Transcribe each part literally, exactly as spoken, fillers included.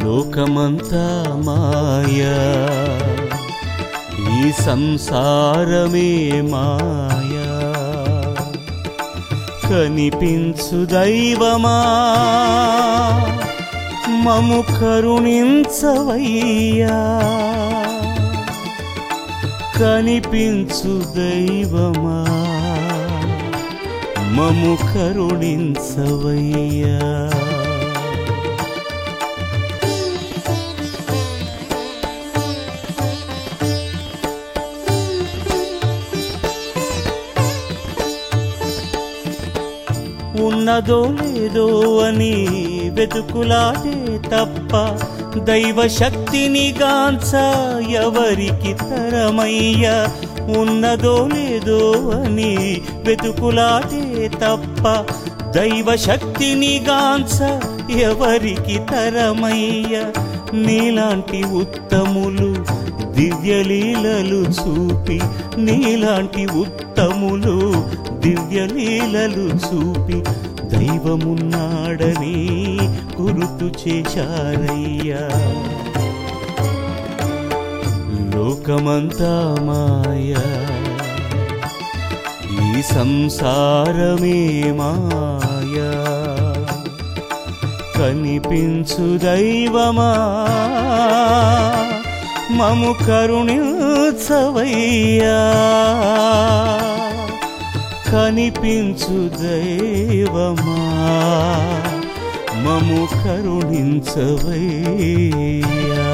లోకమంతా మాయా, ఈ సంసారమే మాయా. కనిపించు దైవమా మము కరుణించవయ్యా, కనిపించు దైవమా మము కరుణించవయ్యా. ఉన్నదో లేదో అని వెతుకులాటే తప్ప దైవ శక్తిని గాంచ ఎవరికి తరమయ్యా. ఉన్నదో లేదో అని వెతుకులాటే తప్ప దైవ శక్తిని గాంచ ఎవరికి తరమయ్యా. నీలాంటి ఉత్తములు దివ్యలీలలు చూపి, నీలాంటి ఉత్తములు దివ్యలీలలు చూపి దైవమున్నాడని గుర్తు చేశారయ్యా. లోకమంతా మాయా, ఈ సంసారమే మాయా. కనిపించు దైవమా మము కరుణించవయ్యా, కనిపించు దైవమా మము కరుణించవయ్యా.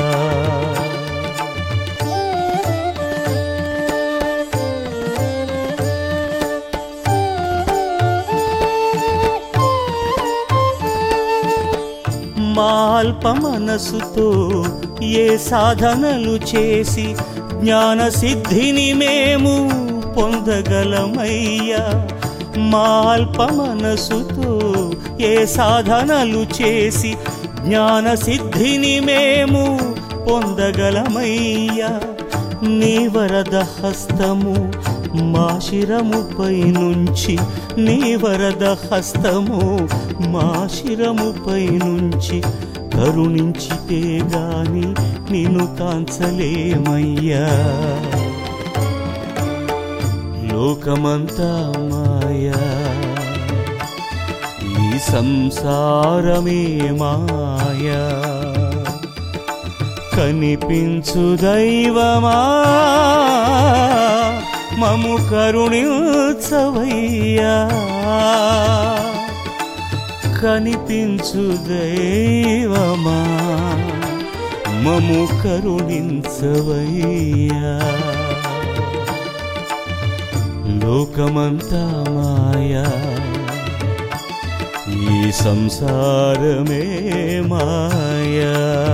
మా అల్ప మనసుతో ఏ సాధనలు చేసి జ్ఞాన సిద్ధిని మేము పొందగలమయ్యా. మా అల్ప మనసుతో ఏ సాధనలు చేసి జ్ఞాన సిద్ధిని మేము పొందగలమయ్యా. నీ వరద హస్తము మా శిరముపై నుంచి, నీ వరద హస్తము మా శిరముపై నుంచి కరుణించితే గాని నిన్ను కాంచలేమయ్యా. లోకమంతా మాయా, ఈ సంసారమే మాయా. కనిపించు దైవమా మము కరుణించవయ్యా, కనిపించు దైవమా మము కరుణించవయ్యా. లోకమంతా మాయా, ఈ సంసారమే మాయా.